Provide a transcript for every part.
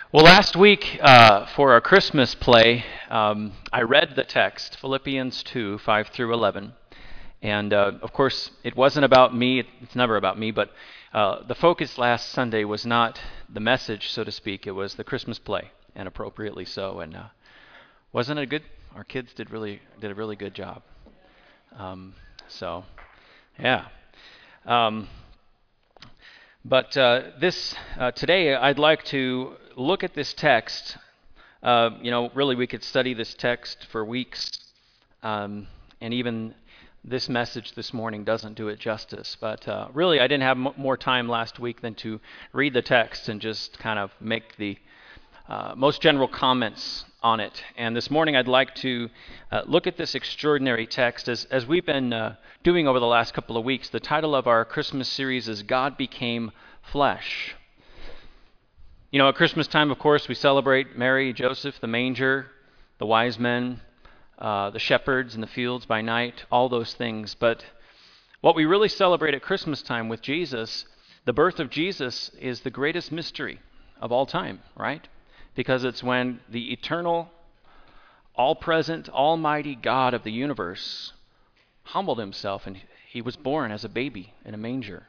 Well, last week for our Christmas play, I read the text, Philippians 2, 5 through 11. And of course, it wasn't about me. It's never about me. But the focus last Sunday was not the message, so to speak. It was the Christmas play, and appropriately so. And wasn't it good? Our kids did a really good job. Yeah. But today, I'd like to look at this text. Really, we could study this text for weeks, and even this message this morning doesn't do it justice. But really, I didn't have more time last week than to read the text and just kind of make the most general comments on it. And this morning, I'd like to look at this extraordinary text. As we've been doing over the last couple of weeks, the title of our Christmas series is God Became Flesh. You know, at Christmas time, of course, we celebrate Mary, Joseph, the manger, the wise men, the shepherds in the fields by night, all those things. But what we really celebrate at Christmas time with Jesus, the birth of Jesus, is the greatest mystery of all time, right? Because it's when the eternal, all-present, almighty God of the universe humbled himself, and he was born as a baby in a manger.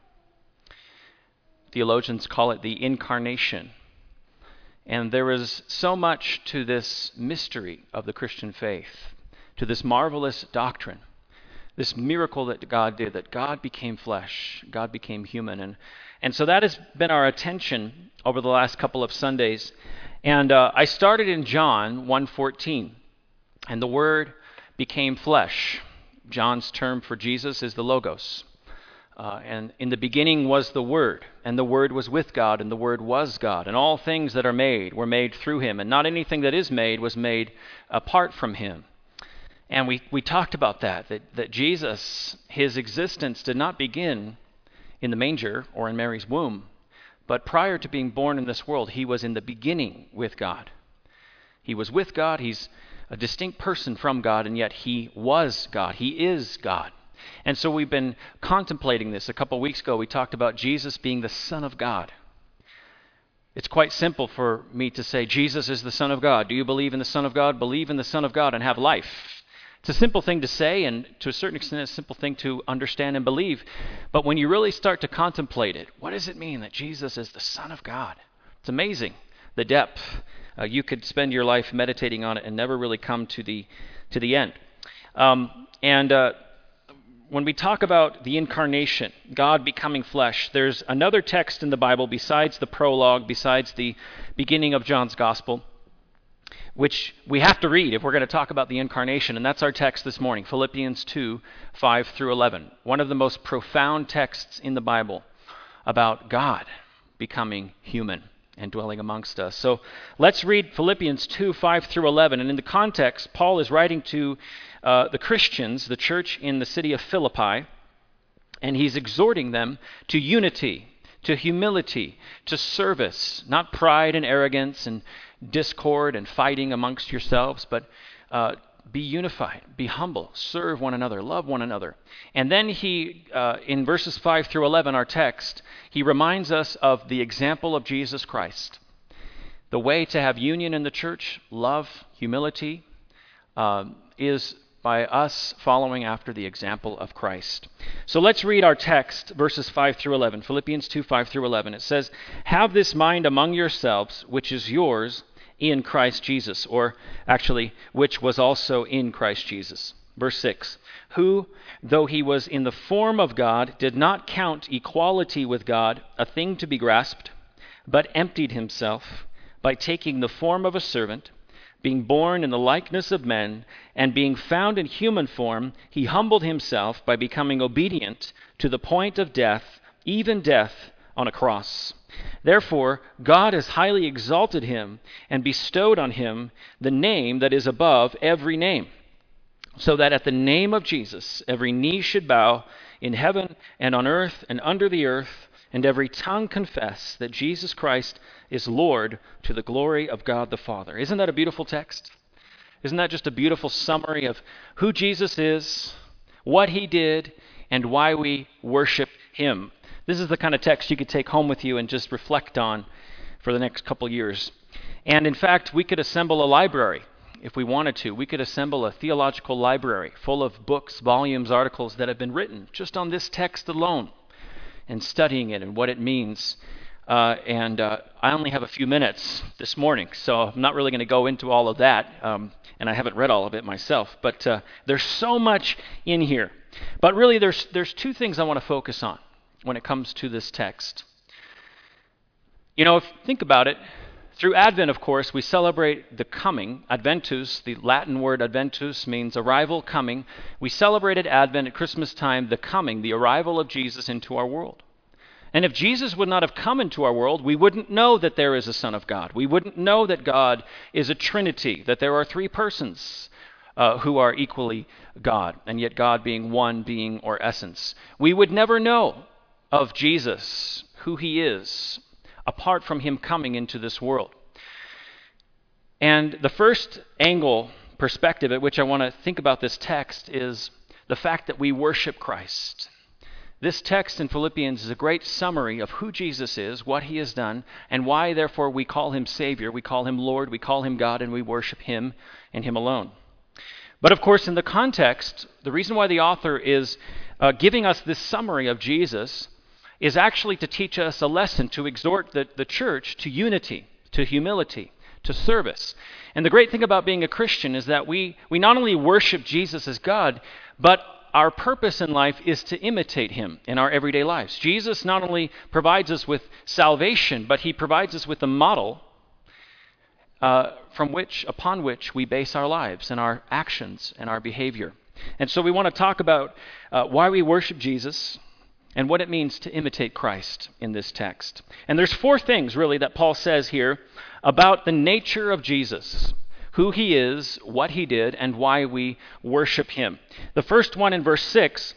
Theologians call it the incarnation. And there is so much to this mystery of the Christian faith, to this marvelous doctrine, this miracle that God did, that God became flesh, God became human. And so that has been our attention over the last couple of Sundays. And I started in John 1:14, and the Word became flesh. John's term for Jesus is the Logos. And in the beginning was the Word, and the Word was with God, and the Word was God. And all things that are made were made through him, and not anything that is made was made apart from him. And we talked about that Jesus, his existence did not begin in the manger or in Mary's womb, but prior to being born in this world, he was in the beginning with God. He was with God, he's a distinct person from God, and yet he was God, he is God. And so we've been contemplating this. A couple of weeks ago, we talked about Jesus being the Son of God. It's quite simple for me to say, Jesus is the Son of God. Do you believe in the Son of God? Believe in the Son of God and have life. It's a simple thing to say, and to a certain extent, a simple thing to understand and believe. But when you really start to contemplate it, what does it mean that Jesus is the Son of God? It's amazing, the depth. You could spend your life meditating on it and never really come to the end. When we talk about the incarnation, God becoming flesh, there's another text in the Bible besides the prologue, besides the beginning of John's Gospel, which we have to read if we're going to talk about the incarnation, and that's our text this morning, Philippians 2, 5 through 11. One of the most profound texts in the Bible about God becoming human and dwelling amongst us. So let's read Philippians 2, 5 through 11. And in the context, Paul is writing to the Christians, the church in the city of Philippi, and he's exhorting them to unity, to humility, to service, not pride and arrogance and discord and fighting amongst yourselves, but be unified, be humble, serve one another, love one another. And then he, in verses 5 through 11, our text, he reminds us of the example of Jesus Christ. The way to have union in the church, love, humility, is by us following after the example of Christ. So let's read our text, verses 5 through 11, Philippians 2, 5 through 11. It says, "Have this mind among yourselves, which is yours in Christ Jesus," or actually, which was also in Christ Jesus. Verse 6, "Who, though he was in the form of God, did not count equality with God a thing to be grasped, but emptied himself by taking the form of a servant, being born in the likeness of men, and being found in human form, he humbled himself by becoming obedient to the point of death, even death on a cross. Therefore, God has highly exalted him and bestowed on him the name that is above every name, so that at the name of Jesus every knee should bow in heaven and on earth and under the earth, and every tongue confess that Jesus Christ is Lord, to the glory of God the Father." Isn't that a beautiful text? Isn't that just a beautiful summary of who Jesus is, what he did, and why we worship him? This is the kind of text you could take home with you and just reflect on for the next couple years. And in fact, we could assemble a library if we wanted to. We could assemble a theological library full of books, volumes, articles that have been written just on this text alone and studying it and what it means. And I only have a few minutes this morning, so I'm not really going to go into all of that, and I haven't read all of it myself. But there's so much in here. But really, there's two things I want to focus on when it comes to this text. You know, if you think about it, through Advent, of course, we celebrate the coming. Adventus, the Latin word adventus, means arrival, coming. We celebrated Advent at Christmas time, the coming, the arrival of Jesus into our world. And if Jesus would not have come into our world, we wouldn't know that there is a Son of God. We wouldn't know that God is a Trinity, that there are three persons who are equally God, and yet God being one being or essence. We would never know of Jesus, who he is, apart from him coming into this world. And the first angle, perspective at which I want to think about this text is the fact that we worship Christ. This text in Philippians is a great summary of who Jesus is, what he has done, and why, therefore, we call him Savior, we call him Lord, we call him God, and we worship him and him alone. But of course, in the context, the reason why the author is giving us this summary of Jesus is actually to teach us a lesson, to exhort the church to unity, to humility, to service. And the great thing about being a Christian is that we not only worship Jesus as God, but our purpose in life is to imitate him in our everyday lives. Jesus not only provides us with salvation, but he provides us with a model upon which we base our lives and our actions and our behavior. And so we want to talk about why we worship Jesus and what it means to imitate Christ in this text. And there's four things really that Paul says here about the nature of Jesus, who he is, what he did, and why we worship him. The first one in verse 6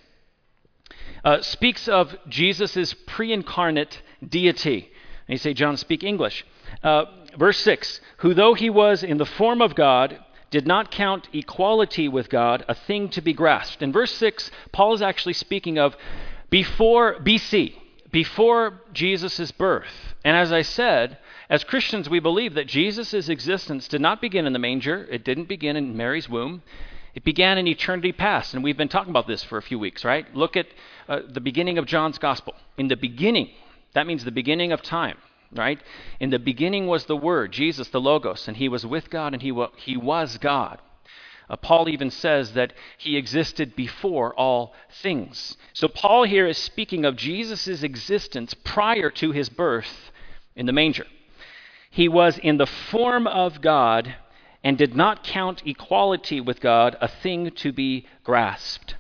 speaks of Jesus' pre-incarnate deity. And you say, John, speak English. Verse 6, who though he was in the form of God, did not count equality with God a thing to be grasped. In verse 6, Paul is actually speaking of before BC, before Jesus' birth. And as I said, as Christians, we believe that Jesus' existence did not begin in the manger. It didn't begin in Mary's womb. It began in eternity past. And we've been talking about this for a few weeks, right? Look at the beginning of John's gospel. In the beginning, that means the beginning of time, right? In the beginning was the Word, Jesus, the Logos, and he was with God, and he was God. Paul even says that he existed before all things. So Paul here is speaking of Jesus' existence prior to his birth in the manger. He was in the form of God and did not count equality with God a thing to be grasped.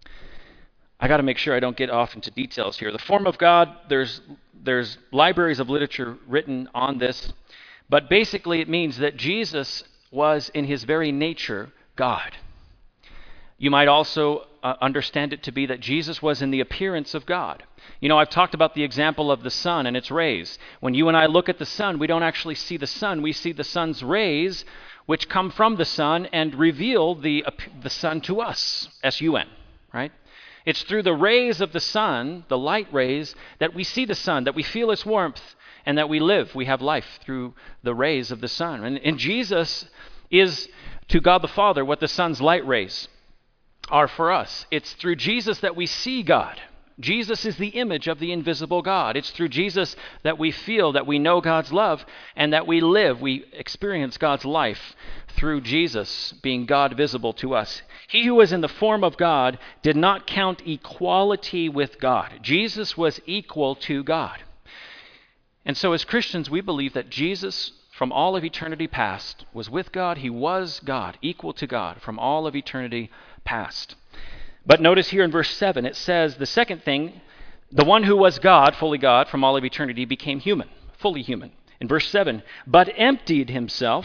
I got to make sure I don't get off into details here. The form of God, there's libraries of literature written on this, but basically it means that Jesus was in his very nature God. You might also understand it to be that Jesus was in the appearance of God. You know, I've talked about the example of the sun and its rays. When you and I look at the sun, we don't actually see the sun. We see the sun's rays, which come from the sun and reveal the sun to us, S-U-N, right? It's through the rays of the sun, the light rays, that we see the sun, that we feel its warmth, and that we live. We have life through the rays of the sun. And Jesus is to God the Father what the sun's light rays are for us. It's through Jesus that we see God. Jesus is the image of the invisible God. It's through Jesus that we feel, that we know God's love, and that we live, we experience God's life through Jesus being God visible to us. He who was in the form of God did not count equality with God. Jesus was equal to God. And so as Christians, we believe that Jesus, from all of eternity past, was with God. He was God, equal to God from all of eternity past. But notice here in verse 7, it says the second thing, the one who was God, fully God, from all of eternity, became human, fully human. In verse 7, but emptied himself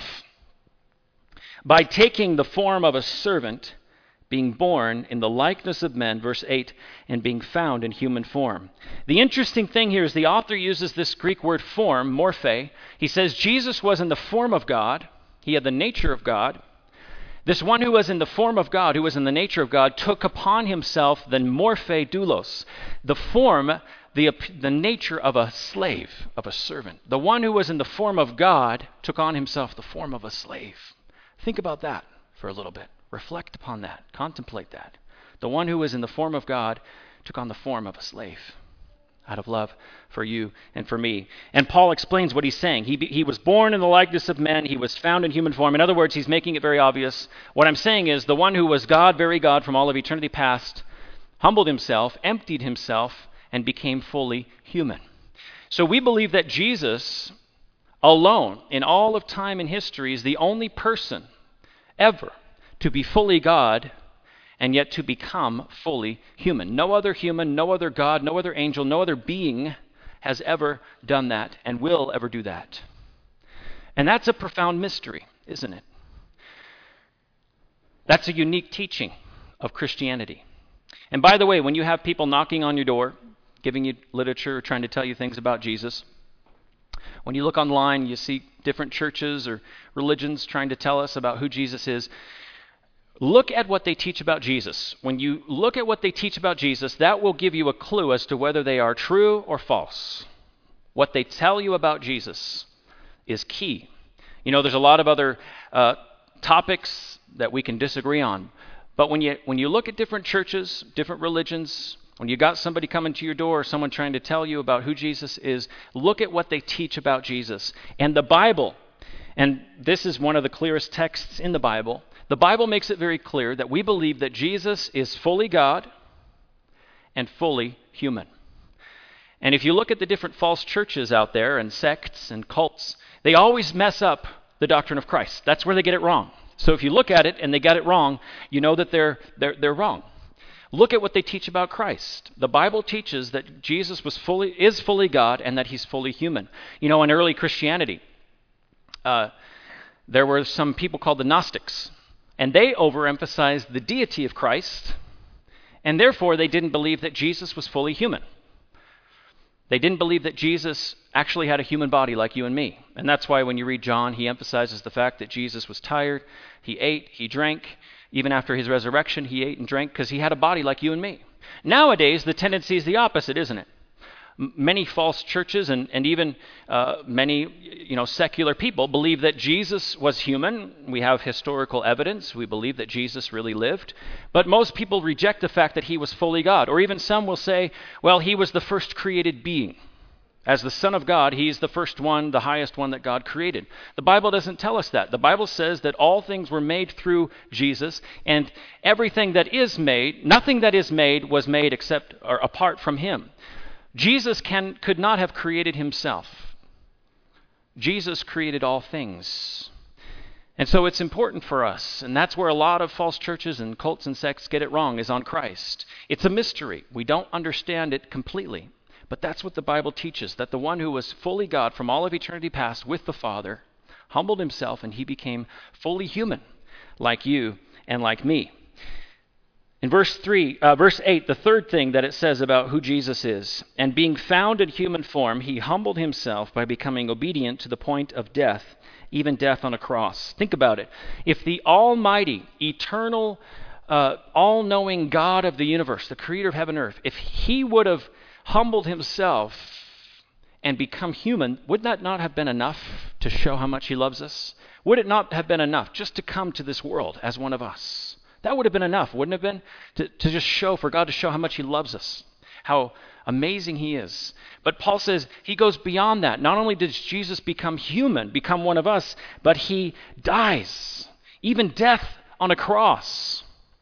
by taking the form of a servant, being born in the likeness of men, verse 8, and being found in human form. The interesting thing here is the author uses this Greek word form, morphe. He says Jesus was in the form of God. He had the nature of God. This one who was in the form of God, who was in the nature of God, took upon himself the morphe doulos, the form, the nature of a slave, of a servant. The one who was in the form of God took on himself the form of a slave. Think about that for a little bit. Reflect upon that. Contemplate that. The one who was in the form of God took on the form of a slave out of love for you and for me. And Paul explains what he's saying. He was born in the likeness of men. He was found in human form. In other words, he's making it very obvious. What I'm saying is the one who was God, very God from all of eternity past, humbled himself, emptied himself, and became fully human. So we believe that Jesus alone in all of time and history is the only person ever to be fully God and yet to become fully human. No other human, no other God, no other angel, no other being has ever done that and will ever do that. And that's a profound mystery, isn't it? That's a unique teaching of Christianity. And by the way, when you have people knocking on your door, giving you literature, or trying to tell you things about Jesus, when you look online, you see different churches or religions trying to tell us about who Jesus is. Look at what they teach about Jesus. When you look at what they teach about Jesus, that will give you a clue as to whether they are true or false. What they tell you about Jesus is key. You know, there's a lot of other topics that we can disagree on. But when you look at different churches, different religions, when you got somebody coming to your door or someone trying to tell you about who Jesus is, look at what they teach about Jesus. And the Bible, and this is one of the clearest texts in the Bible makes it very clear that we believe that Jesus is fully God and fully human. And if you look at the different false churches out there and sects and cults, they always mess up the doctrine of Christ. That's where they get it wrong. So if you look at it and they got it wrong, you know that they're wrong. Look at what they teach about Christ. The Bible teaches that Jesus is fully God and that he's fully human. You know, in early Christianity, there were some people called the Gnostics, and they overemphasized the deity of Christ, and therefore they didn't believe that Jesus was fully human. They didn't believe that Jesus actually had a human body like you and me. And that's why when you read John, he emphasizes the fact that Jesus was tired, he ate, he drank. Even after his resurrection, he ate and drank because he had a body like you and me. Nowadays, the tendency is the opposite, isn't it? Many false churches and even many secular people believe that Jesus was human. We have historical evidence. We believe that Jesus really lived. But most people reject the fact that he was fully God. Or even some will say, well, he was the first created being. As the Son of God, he's the first one, the highest one that God created. The Bible doesn't tell us that. The Bible says that all things were made through Jesus, and everything that is made, nothing that is made was made except or apart from him. Jesus could not have created himself. Jesus created all things. And so it's important for us, and that's where a lot of false churches and cults and sects get it wrong, is on Christ. It's a mystery. We don't understand it completely. But that's what the Bible teaches, that the one who was fully God from all of eternity past with the Father humbled himself and he became fully human, like you and like me. In verse 8, the third thing that it says about who Jesus is, and being found in human form, he humbled himself by becoming obedient to the point of death, even death on a cross. Think about it. If the almighty, eternal, all-knowing God of the universe, the creator of heaven and earth, if he would have humbled himself and become human, would that not have been enough to show how much he loves us? Would it not have been enough just to come to this world as one of us? That would have been enough, wouldn't it have been? To just show, for God to show how much he loves us, how amazing he is. But Paul says he goes beyond that. Not only does Jesus become human, become one of us, but he dies, even death on a cross.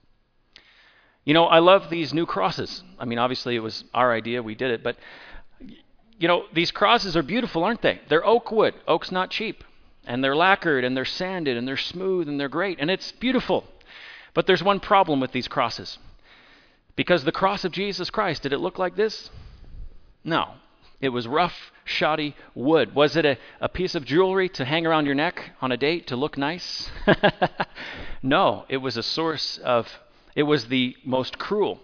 You know, I love these new crosses. I mean, obviously it was our idea, we did it, but you know, these crosses are beautiful, aren't they? They're oak wood. Oak's not cheap. And they're lacquered and they're sanded and they're smooth and they're great and it's beautiful. But there's one problem with these crosses. Because the cross of Jesus Christ, did it look like this? No. It was rough, shoddy wood. Was it a piece of jewelry to hang around your neck on a date to look nice? No, it was a source of, it was the most cruel,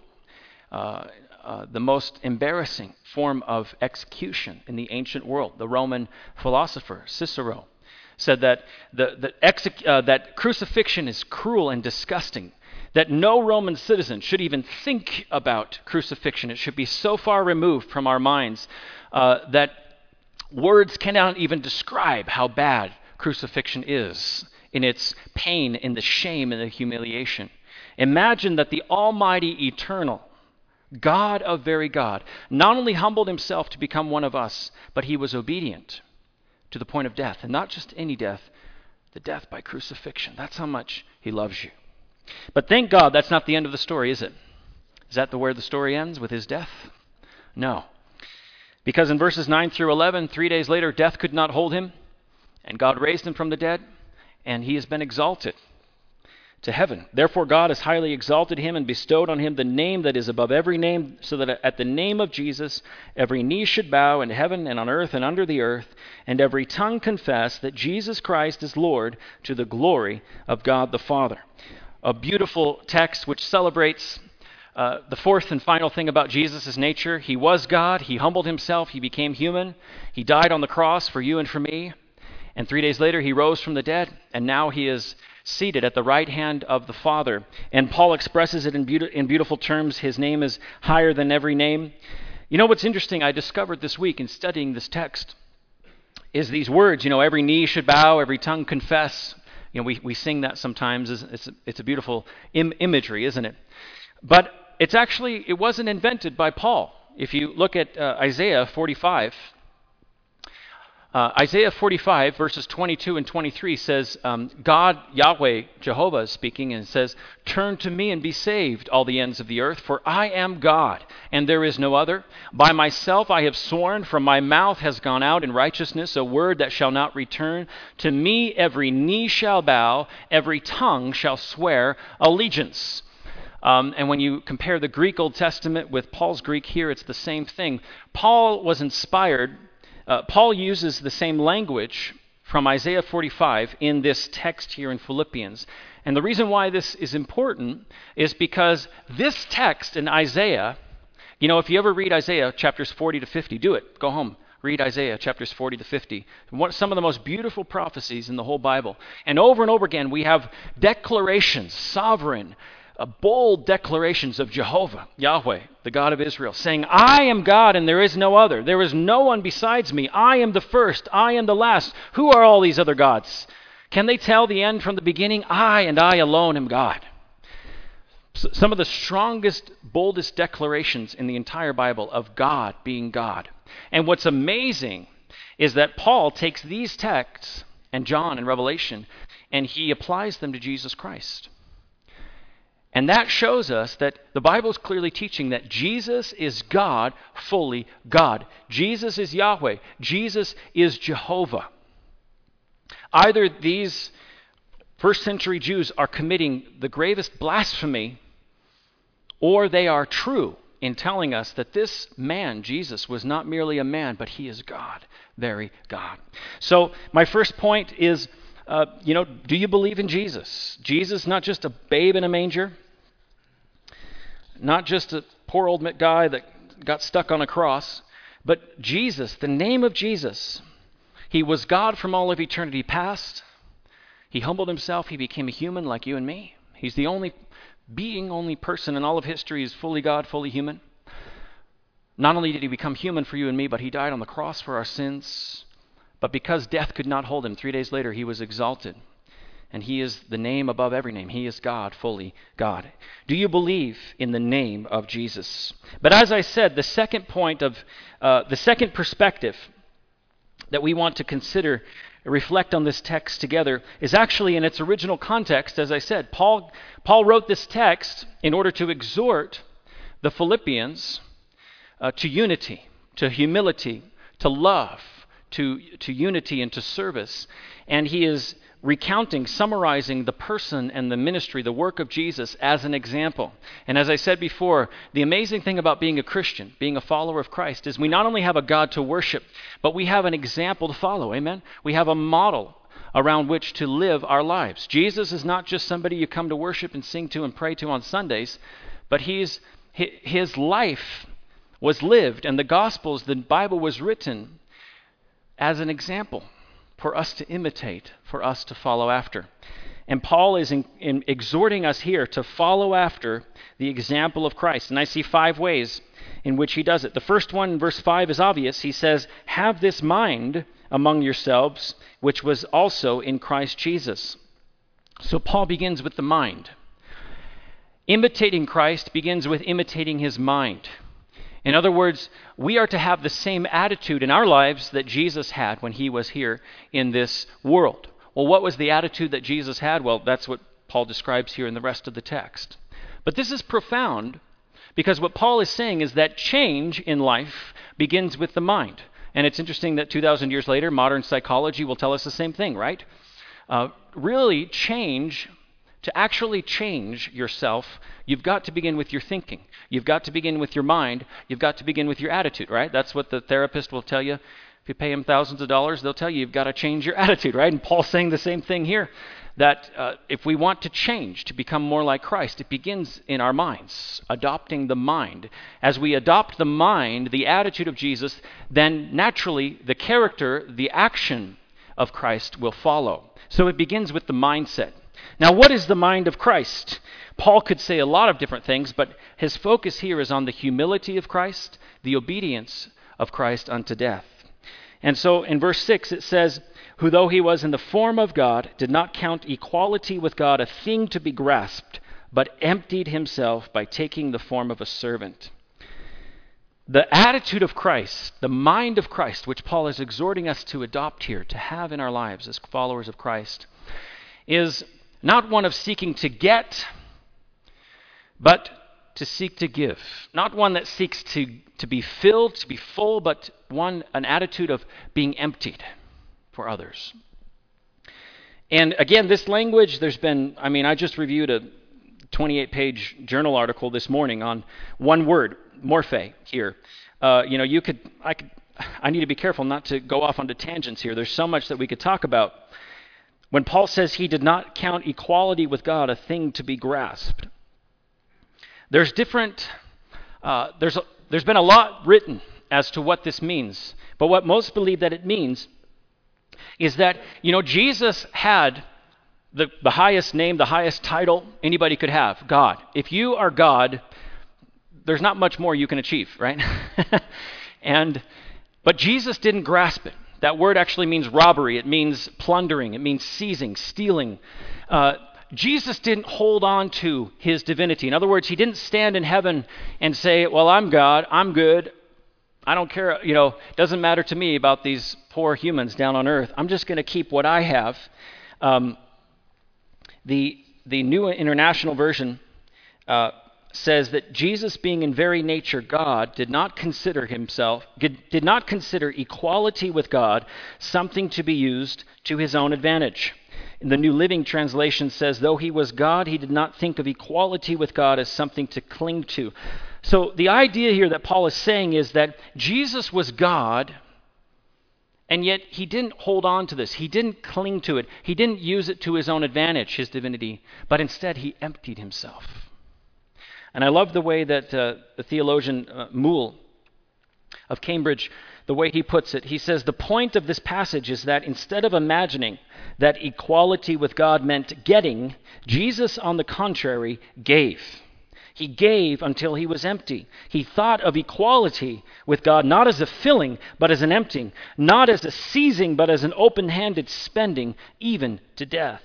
the most embarrassing form of execution in the ancient world. The Roman philosopher Cicero said that that crucifixion is cruel and disgusting. that no Roman citizen should even think about crucifixion. It should be so far removed from our minds that words cannot even describe how bad crucifixion is in its pain, in the shame, and the humiliation. Imagine that the Almighty, eternal God of very God not only humbled himself to become one of us, but he was obedient to the point of death, and not just any death, the death by crucifixion. That's how much he loves you. But thank God that's not the end of the story, is it? Is that where the story ends, with his death? No. Because in verses 9 through 11, 3 days later, death could not hold him, and God raised him from the dead, and he has been exalted to heaven. Therefore God has highly exalted him and bestowed on him the name that is above every name, so that at the name of Jesus every knee should bow in heaven and on earth and under the earth, and every tongue confess that Jesus Christ is Lord, to the glory of God the Father. A beautiful text which celebrates the fourth and final thing about Jesus' nature. He was God. He humbled himself. He became human. He died on the cross for you and for me. And 3 days later, he rose from the dead, and now he is seated at the right hand of the Father. And Paul expresses it in beautiful terms. His name is higher than every name. You know what's interesting, I discovered this week in studying this text, is these words, every knee should bow, every tongue confess. We sing that sometimes. It's a beautiful imagery, isn't it? But it wasn't invented by Paul. If you look at Isaiah 45, Isaiah 45, verses 22 and 23 says, God, Yahweh, Jehovah is speaking, and says, "Turn to me and be saved, all the ends of the earth, for I am God, and there is no other. By myself I have sworn, from my mouth has gone out in righteousness a word that shall not return. To me every knee shall bow, every tongue shall swear allegiance." And when you compare the Greek Old Testament with Paul's Greek here, it's the same thing. Paul was inspired. Paul uses the same language from Isaiah 45 in this text here in Philippians. And the reason why this is important is because this text in Isaiah, if you ever read Isaiah chapters 40 to 50, do it. Go home. Read Isaiah chapters 40 to 50. Some of the most beautiful prophecies in the whole Bible. And over again, we have declarations, sovereign, bold declarations of Jehovah, Yahweh, the God of Israel, saying, "I am God and there is no other. There is no one besides me. I am the first. I am the last. Who are all these other gods? Can they tell the end from the beginning? I and I alone am God." Some of the strongest, boldest declarations in the entire Bible of God being God. And what's amazing is that Paul takes these texts, and John and Revelation, and he applies them to Jesus Christ. And that shows us that the Bible is clearly teaching that Jesus is God, fully God. Jesus is Yahweh. Jesus is Jehovah. Either these first century Jews are committing the gravest blasphemy, or they are true in telling us that this man, Jesus, was not merely a man, but he is God, very God. So my first point is, do you believe in Jesus? Jesus, not just a babe in a manger, not just a poor old guy that got stuck on a cross, but Jesus, the name of Jesus. He was God from all of eternity past. He humbled himself. He became a human like you and me. He's the only person in all of history who's fully God, fully human. Not only did he become human for you and me, but he died on the cross for our sins. But because death could not hold him, 3 days later he was exalted. And he is the name above every name. He is God, fully God. Do you believe in the name of Jesus? But as I said, the second point of, the second perspective that we want to consider, reflect on this text together, is actually in its original context. As I said, Paul wrote this text in order to exhort the Philippians to unity, to humility, to love, to unity and to service. And he is recounting, summarizing the person and the ministry, the work of Jesus as an example. And as I said before, the amazing thing about being a Christian, being a follower of Christ, is we not only have a God to worship, but we have an example to follow. Amen? We have a model around which to live our lives. Jesus is not just somebody you come to worship and sing to and pray to on Sundays, but his life was lived, and the Gospels, the Bible was written as an example for us to imitate, for us to follow after. And Paul is exhorting us here to follow after the example of Christ. And I see 5 ways in which he does it. The first one in verse 5 is obvious. He says, "Have this mind among yourselves, which was also in Christ Jesus." So Paul begins with the mind. Imitating Christ begins with imitating his mind. In other words, we are to have the same attitude in our lives that Jesus had when he was here in this world. Well, what was the attitude that Jesus had? Well, that's what Paul describes here in the rest of the text. But this is profound because what Paul is saying is that change in life begins with the mind. And it's interesting that 2,000 years later, modern psychology will tell us the same thing, right? Really, to actually change yourself, you've got to begin with your thinking. You've got to begin with your mind. You've got to begin with your attitude, right? That's what the therapist will tell you. If you pay them thousands of dollars, they'll tell you you've got to change your attitude, right? And Paul's saying the same thing here, that if we want to change, to become more like Christ, it begins in our minds, adopting the mind. As we adopt the mind, the attitude of Jesus, then naturally the character, the action of Christ will follow. So it begins with the mindset. Now, what is the mind of Christ? Paul could say a lot of different things, but his focus here is on the humility of Christ, the obedience of Christ unto death. And so in verse 6 it says, "Who though he was in the form of God, did not count equality with God a thing to be grasped, but emptied himself by taking the form of a servant." The attitude of Christ, the mind of Christ, which Paul is exhorting us to adopt here, to have in our lives as followers of Christ, is not one of seeking to get, but to seek to give. Not one that seeks to be filled, to be full, but an attitude of being emptied for others. And again, this language, I just reviewed a 28-page journal article this morning on one word, morphe, here. I need to be careful not to go off onto tangents here. There's so much that we could talk about. When Paul says he did not count equality with God a thing to be grasped, there's been a lot written as to what this means. But what most believe that it means is that, Jesus had the highest name, the highest title anybody could have, God. If you are God, there's not much more you can achieve, right? But Jesus didn't grasp it. That word actually means robbery. It means plundering. It means seizing, stealing. Jesus didn't hold on to his divinity. In other words, he didn't stand in heaven and say, well, I'm God, I'm good, I don't care, it doesn't matter to me about these poor humans down on earth. I'm just going to keep what I have. The New International Version says that Jesus, being in very nature God, did not consider equality with God something to be used to his own advantage. The New Living Translation says, though he was God, he did not think of equality with God as something to cling to. So the idea here that Paul is saying is that Jesus was God, and yet he didn't hold on to this. He didn't cling to it. He didn't use it to his own advantage, his divinity, but instead he emptied himself. And I love the way that the theologian Moule of Cambridge, the way he puts it. He says, the point of this passage is that instead of imagining that equality with God meant getting, Jesus, on the contrary, gave. He gave until he was empty. He thought of equality with God not as a filling, but as an emptying, not as a seizing, but as an open-handed spending, even to death.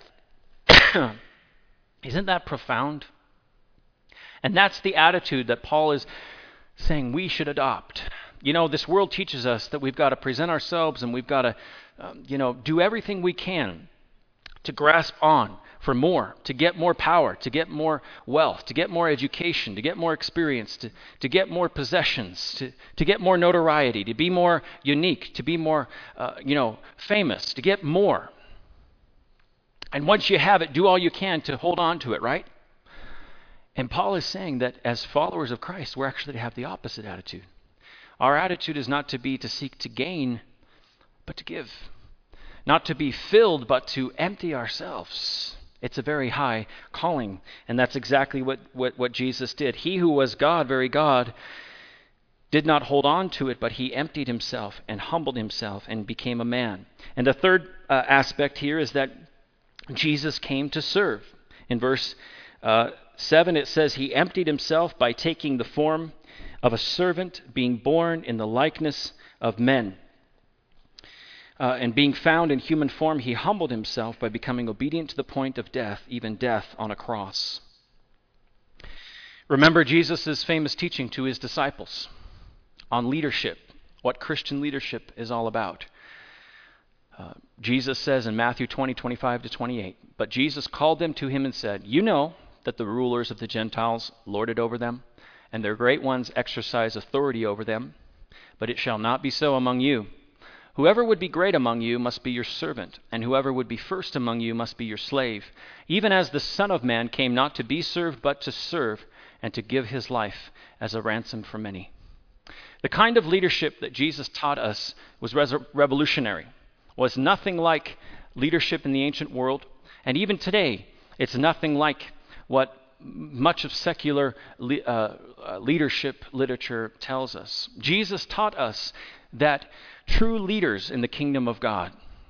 Isn't that profound? And that's the attitude that Paul is saying we should adopt. This world teaches us that we've got to present ourselves and we've got to, do everything we can to grasp on for more, to get more power, to get more wealth, to get more education, to get more experience, to get more possessions, to get more notoriety, to be more unique, to be more, famous, to get more. And once you have it, do all you can to hold on to it, right? And Paul is saying that as followers of Christ, we're actually to have the opposite attitude. Our attitude is not to be to seek to gain, but to give. Not to be filled, but to empty ourselves. It's a very high calling, and that's exactly what Jesus did. He who was God, very God, did not hold on to it, but he emptied himself and humbled himself and became a man. And the third aspect here is that Jesus came to serve. In verse 7, it says, he emptied himself by taking the form of a servant, being born in the likeness of men. And being found in human form, he humbled himself by becoming obedient to the point of death, even death on a cross. Remember Jesus' famous teaching to his disciples on leadership, what Christian leadership is all about. Jesus says in Matthew 20:25-28, but Jesus called them to him and said, you know that the rulers of the Gentiles lord it over them, and their great ones exercise authority over them, but it shall not be so among you. Whoever would be great among you must be your servant, and whoever would be first among you must be your slave, even as the Son of Man came not to be served, but to serve, and to give his life as a ransom for many. The kind of leadership that Jesus taught us was revolutionary, was nothing like leadership in the ancient world, and even today, it's nothing like what much of secular leadership literature tells us. Jesus taught us that true leaders in the kingdom of God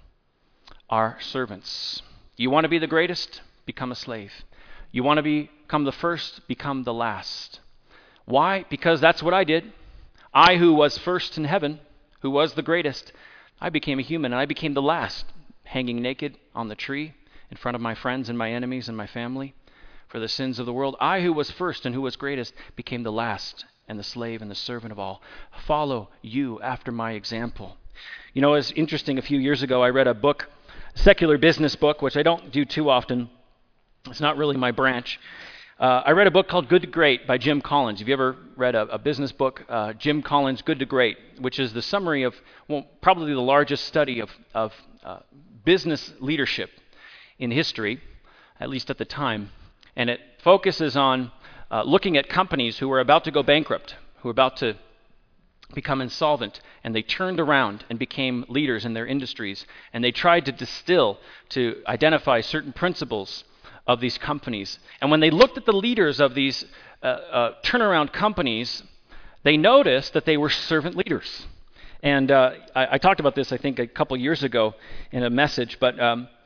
are servants. You want to be the greatest? Become a slave. You want to become the first? Become the last. Why? Because that's what I did. I, who was first in heaven, who was the greatest, I became a human, and I became the last, hanging naked on the tree in front of my friends and my enemies and my family for the sins of the world. I, who was first and who was greatest, became the last and the slave and the servant of all. Follow you after my example. You know, it's interesting, a few years ago I read a book, a secular business book, which I don't do too often. It's not really my branch. I read a book called Good to Great by Jim Collins. Have you ever read a business book? Jim Collins' Good to Great, which is the summary of, probably the largest study of business leadership in history, at least at the time. And it focuses on looking at companies who were about to go bankrupt, who were about to become insolvent, and they turned around and became leaders in their industries. And they tried to distill, to identify certain principles of these companies. And when they looked at the leaders of these turnaround companies, they noticed that they were servant leaders. And I talked about this, I think, a couple years ago in a message, but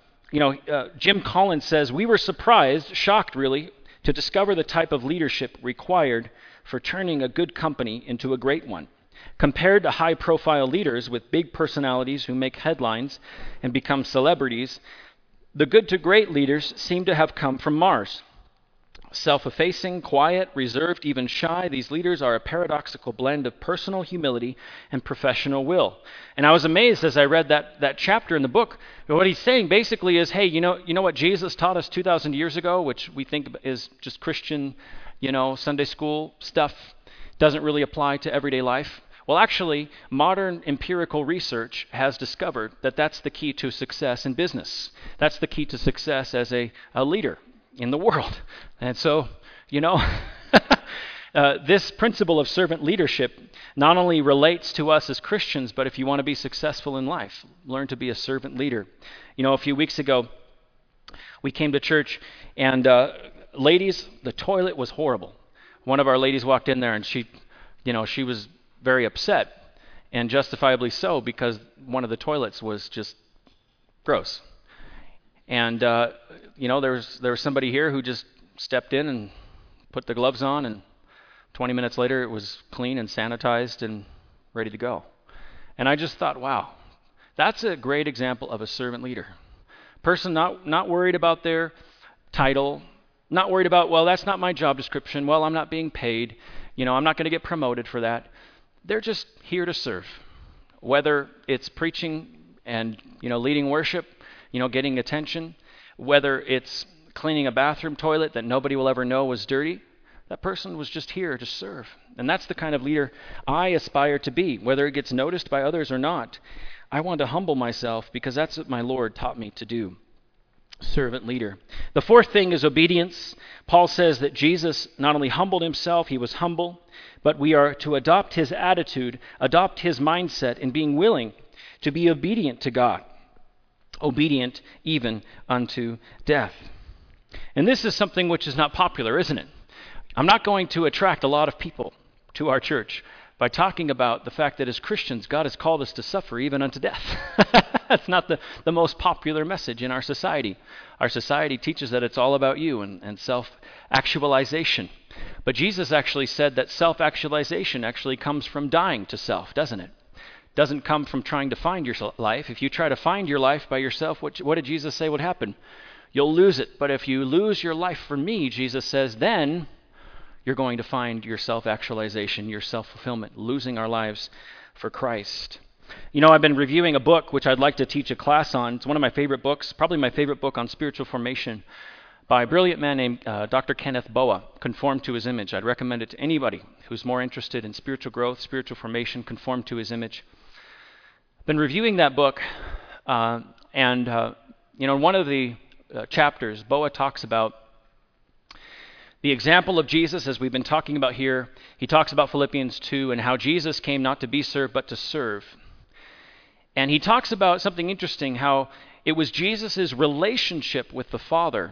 Jim Collins says, we were surprised, shocked really, to discover the type of leadership required for turning a good company into a great one. Compared to high-profile leaders with big personalities who make headlines and become celebrities, the good to great leaders seem to have come from Mars. Self-effacing, quiet, reserved, even shy, these leaders are a paradoxical blend of personal humility and professional will. And I was amazed as I read that chapter in the book. What he's saying basically is, hey, you know what Jesus taught us 2,000 years ago, which we think is just Christian, Sunday school stuff, doesn't really apply to everyday life? Well, actually, modern empirical research has discovered that that's the key to success in business. That's the key to success as a leader in the world. And so, this principle of servant leadership not only relates to us as Christians, but if you want to be successful in life, learn to be a servant leader. A few weeks ago, we came to church, and ladies, the toilet was horrible. One of our ladies walked in there, and she was very upset, and justifiably so, because one of the toilets was just gross. And there was somebody here who just stepped in and put the gloves on, and 20 minutes later it was clean and sanitized and ready to go. And I just thought, wow, that's a great example of a servant leader. Person not worried about their title, not worried about, well, that's not my job description, well, I'm not being paid, I'm not going to get promoted for that. They're just here to serve, whether it's preaching and, leading worship, getting attention, whether it's cleaning a bathroom toilet that nobody will ever know was dirty. That person was just here to serve. And that's the kind of leader I aspire to be, whether it gets noticed by others or not. I want to humble myself because that's what my Lord taught me to do. Servant leader. The fourth thing is obedience. Paul says that Jesus not only humbled himself, he was humble, but we are to adopt his attitude, adopt his mindset in being willing to be obedient to God, obedient even unto death. And this is something which is not popular, isn't it? I'm not going to attract a lot of people to our church by talking about the fact that as Christians, God has called us to suffer even unto death. That's not the most popular message in our society. Our society teaches that it's all about you and self-actualization. But Jesus actually said that self-actualization actually comes from dying to self, doesn't it? Doesn't come from trying to find your life. If you try to find your life by yourself, what did Jesus say would happen? You'll lose it. But if you lose your life for me, Jesus says, then you're going to find your self-actualization, your self-fulfillment, losing our lives for Christ. You know, I've been reviewing a book which I'd like to teach a class on. It's one of my favorite books, probably my favorite book on spiritual formation, by a brilliant man named Dr. Kenneth Boa, Conformed to His Image. I'd recommend it to anybody who's more interested in spiritual growth, spiritual formation, conformed to His image. I've been reviewing that book, and in one of the chapters, Boa talks about the example of Jesus, as we've been talking about here. He talks about Philippians 2 and how Jesus came not to be served, but to serve. And he talks about something interesting, how it was Jesus' relationship with the Father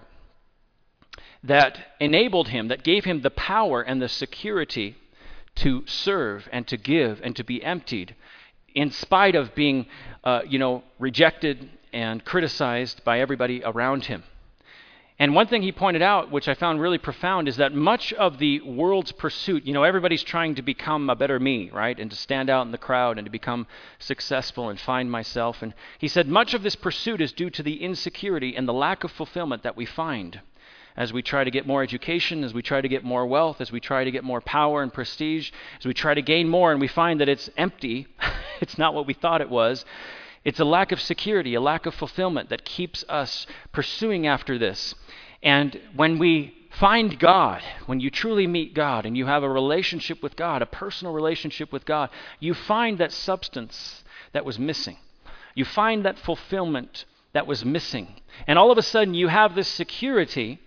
that enabled him, that gave him the power and the security to serve and to give and to be emptied, in spite of being, rejected and criticized by everybody around him. And one thing he pointed out, which I found really profound, is that much of the world's pursuit, everybody's trying to become a better me, right? And to stand out in the crowd and to become successful and find myself. And he said much of this pursuit is due to the insecurity and the lack of fulfillment that we find as we try to get more education, as we try to get more wealth, as we try to get more power and prestige, as we try to gain more, and we find that it's empty. It's not what we thought it was. It's a lack of security, a lack of fulfillment that keeps us pursuing after this. And when we find God, when you truly meet God and you have a relationship with God, a personal relationship with God, you find that substance that was missing. You find that fulfillment that was missing. And all of a sudden you have this security,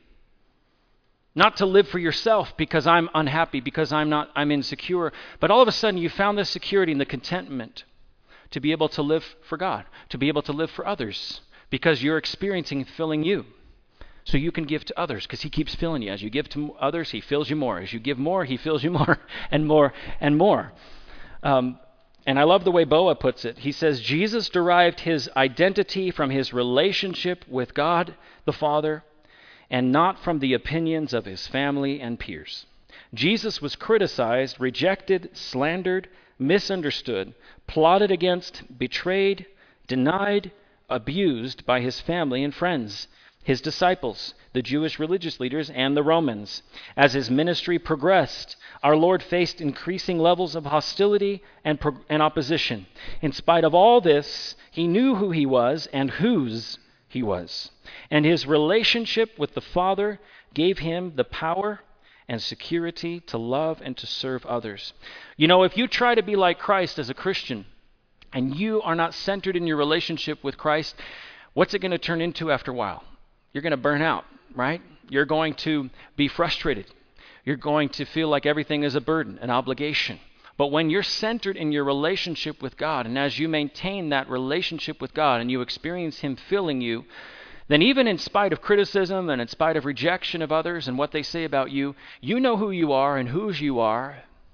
not to live for yourself because I'm unhappy, because I'm insecure, but all of a sudden you found this security and the contentment to be able to live for God, to be able to live for others, because you're experiencing filling you. So you can give to others because He keeps filling you. As you give to others, He fills you more. As you give more, He fills you more and more and more. And I love the way Boa puts it. He says, Jesus derived His identity from His relationship with God the Father and not from the opinions of His family and peers. Jesus was criticized, rejected, slandered, misunderstood, plotted against, betrayed, denied, abused by His family and friends, His disciples, the Jewish religious leaders, and the Romans. As His ministry progressed, our Lord faced increasing levels of hostility and opposition. In spite of all this, He knew who He was and whose He was. And His relationship with the Father gave Him the power and security to love and to serve others. If you try to be like Christ as a Christian, and you are not centered in your relationship with Christ, what's it going to turn into after a while? You're going to burn out, right? You're going to be frustrated. You're going to feel like everything is a burden, an obligation. But when you're centered in your relationship with God, and as you maintain that relationship with God and you experience Him filling you, then even in spite of criticism and in spite of rejection of others and what they say about you, you know who you are and whose you are.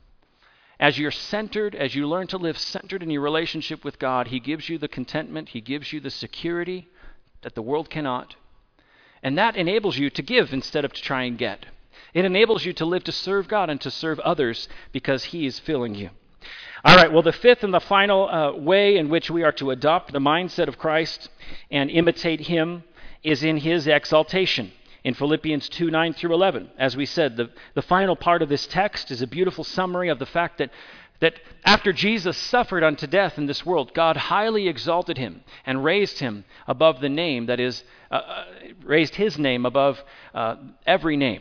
As you're centered, as you learn to live centered in your relationship with God, He gives you the contentment, He gives you the security that the world cannot. And that enables you to give instead of to try and get. It enables you to live to serve God and to serve others because He is filling you. All right, well, the fifth and the final way in which we are to adopt the mindset of Christ and imitate Him is in His exaltation. In Philippians 2, 9 through 11. As we said, the final part of this text is a beautiful summary of the fact that after Jesus suffered unto death in this world, God highly exalted Him and raised Him above the name, that is, raised His name above every name.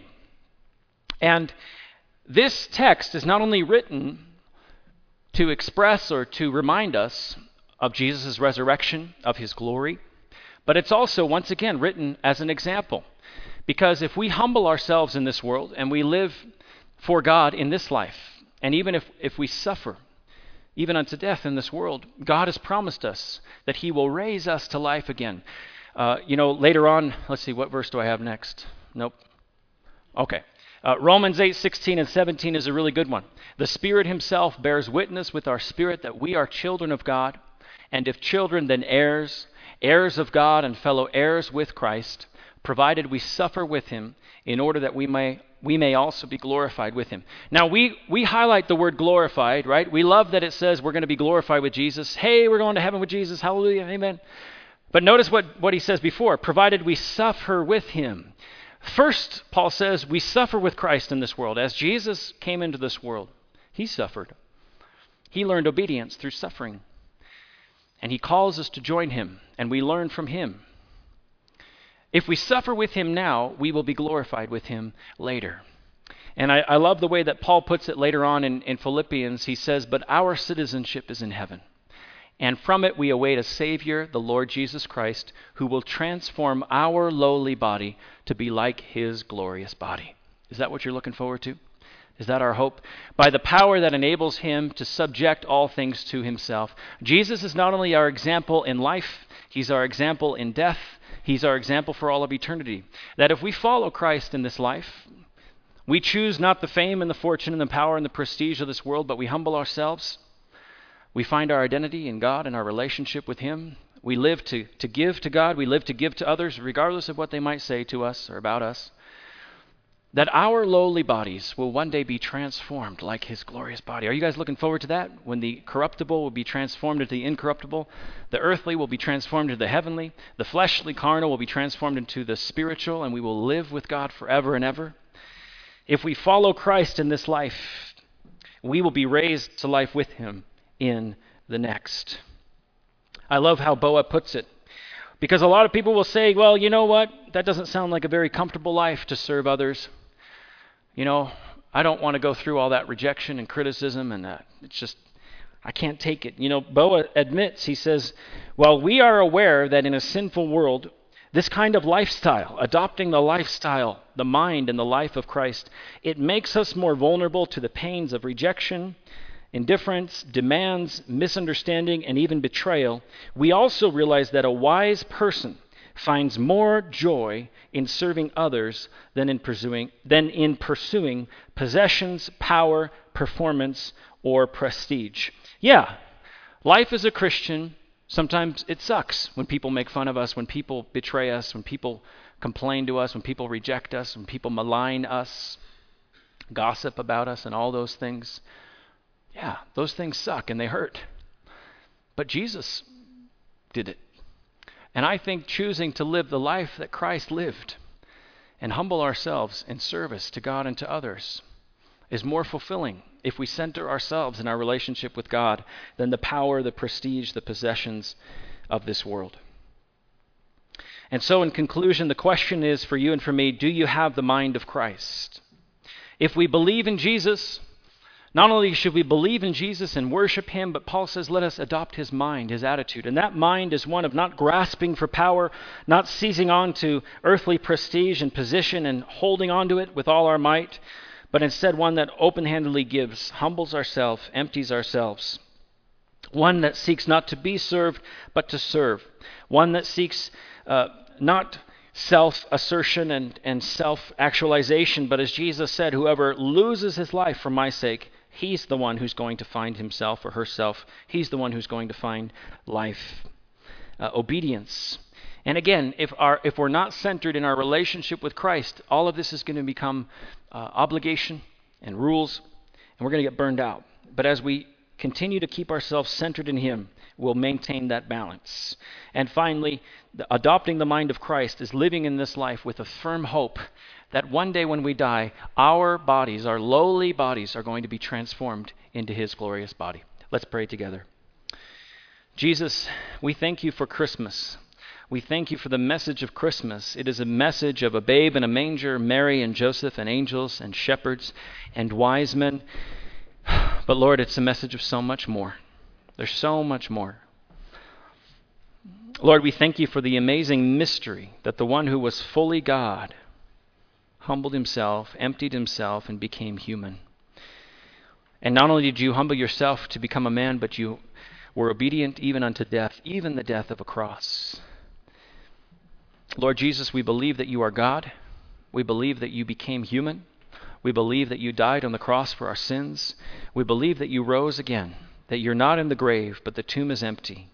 And this text is not only written to express or to remind us of Jesus' resurrection, of His glory, but it's also, once again, written as an example. Because if we humble ourselves in this world and we live for God in this life, and even if we suffer, even unto death in this world, God has promised us that He will raise us to life again. Later on, let's see, what verse do I have next? Nope. Okay. Romans 8:16 and 17 is a really good one. The Spirit himself bears witness with our spirit that we are children of God, and if children, then heirs, heirs of God and fellow heirs with Christ, provided we suffer with him in order that we may also be glorified with him. Now, we highlight the word glorified, right? We love that it says we're going to be glorified with Jesus. Hey, we're going to heaven with Jesus. Hallelujah. Amen. But notice what he says before, provided we suffer with him. First, Paul says we suffer with Christ in this world. As Jesus came into this world, he suffered. He learned obedience through suffering. And he calls us to join him, and we learn from him. If we suffer with him now, we will be glorified with him later. And I love the way that Paul puts it later on in Philippians. He says, but our citizenship is in heaven. And from it we await a Savior, the Lord Jesus Christ, who will transform our lowly body to be like his glorious body. Is that what you're looking forward to? Is that our hope? By the power that enables him to subject all things to himself. Jesus is not only our example in life, he's our example in death. He's our example for all of eternity. That if we follow Christ in this life, we choose not the fame and the fortune and the power and the prestige of this world, but we humble ourselves. We find our identity in God and our relationship with him. We live to give to God. We live to give to others, regardless of what they might say to us or about us. That our lowly bodies will one day be transformed like his glorious body. Are you guys looking forward to that? When the corruptible will be transformed into the incorruptible, the earthly will be transformed into the heavenly, the fleshly carnal will be transformed into the spiritual, and we will live with God forever and ever. If we follow Christ in this life, we will be raised to life with him in the next. I love how Boa puts it, because a lot of people will say, well, you know what? That doesn't sound like a very comfortable life to serve others. You know, I don't want to go through all that rejection and criticism, and it's just, I can't take it. You know, Boa admits, he says, while we are aware that in a sinful world, this kind of lifestyle, adopting the lifestyle, the mind and the life of Christ, it makes us more vulnerable to the pains of rejection, indifference, demands, misunderstanding, and even betrayal. We also realize that a wise person finds more joy in serving others than in pursuing possessions, power, performance, or prestige. Yeah, life as a Christian, sometimes it sucks when people make fun of us, when people betray us, when people complain to us, when people reject us, when people malign us, gossip about us, and all those things. Yeah, those things suck and they hurt. But Jesus did it. And I think choosing to live the life that Christ lived and humble ourselves in service to God and to others is more fulfilling if we center ourselves in our relationship with God than the power, the prestige, the possessions of this world. And so in conclusion, the question is for you and for me, do you have the mind of Christ? If we believe in Jesus, not only should we believe in Jesus and worship him, but Paul says, let us adopt his mind, his attitude. And that mind is one of not grasping for power, not seizing on to earthly prestige and position and holding on to it with all our might, but instead one that open-handedly gives, humbles ourselves, empties ourselves. One that seeks not to be served, but to serve. One that seeks not self-assertion and self-actualization, but as Jesus said, whoever loses his life for my sake, he's the one who's going to find himself or herself. He's the one who's going to find life. Obedience. And again, if we're not centered in our relationship with Christ, all of this is going to become obligation and rules, and we're going to get burned out. But as we continue to keep ourselves centered in him, we'll maintain that balance. And finally, adopting the mind of Christ is living in this life with a firm hope that one day when we die, our bodies, our lowly bodies, are going to be transformed into his glorious body. Let's pray together. Jesus, we thank you for Christmas. We thank you for the message of Christmas. It is a message of a babe in a manger, Mary and Joseph and angels and shepherds and wise men. But Lord, it's a message of so much more. There's so much more. Lord, we thank you for the amazing mystery that the one who was fully God humbled himself, emptied himself, and became human. And not only did you humble yourself to become a man, but you were obedient even unto death, even the death of a cross. Lord Jesus, we believe that you are God. We believe that you became human. We believe that you died on the cross for our sins. We believe that you rose again, that you're not in the grave, but the tomb is empty.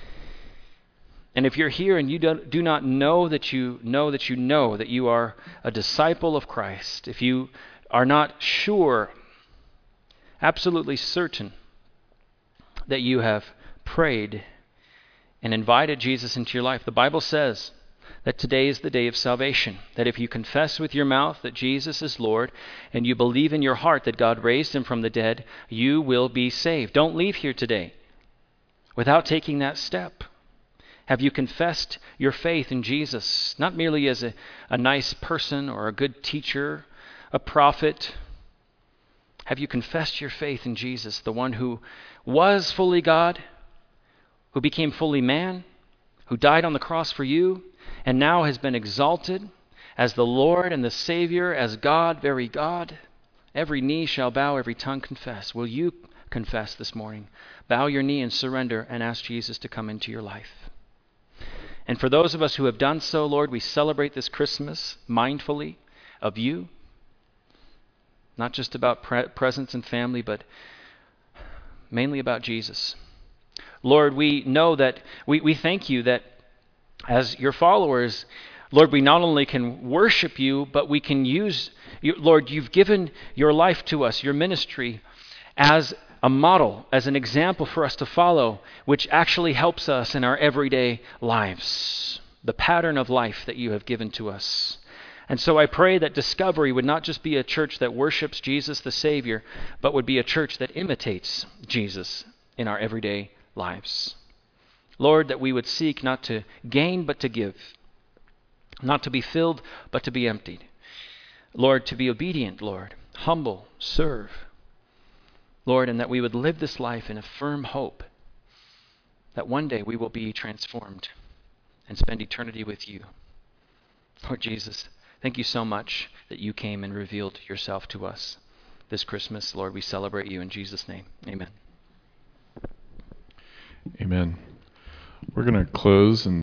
And if you're here and you do not know that you know that you are a disciple of Christ, if you are not sure, absolutely certain, that you have prayed and invited Jesus into your life, the Bible says that today is the day of salvation, that if you confess with your mouth that Jesus is Lord and you believe in your heart that God raised him from the dead, you will be saved. Don't leave here today without taking that step. Have you confessed your faith in Jesus, not merely as a nice person or a good teacher, a prophet? Have you confessed your faith in Jesus, the one who was fully God, who became fully man, who died on the cross for you, and now has been exalted as the Lord and the Savior, as God, very God? Every knee shall bow, every tongue confess. Will you confess this morning? Bow your knee and surrender and ask Jesus to come into your life. And for those of us who have done so, Lord, we celebrate this Christmas mindfully of you, not just about presents and family, but mainly about Jesus. Lord, we know that, we thank you that as your followers, Lord, we not only can worship you, but we can use you. Lord, you've given your life to us, your ministry, as a model, as an example for us to follow, which actually helps us in our everyday lives, the pattern of life that you have given to us. And so I pray that Discovery would not just be a church that worships Jesus the Savior, but would be a church that imitates Jesus in our everyday lives. Lord, that we would seek not to gain but to give, not to be filled but to be emptied. Lord, to be obedient, Lord, humble, serve. Lord, and that we would live this life in a firm hope that one day we will be transformed and spend eternity with you. Lord Jesus, thank you so much that you came and revealed yourself to us this Christmas. Lord, we celebrate you in Jesus' name. Amen. Amen. We're going to close and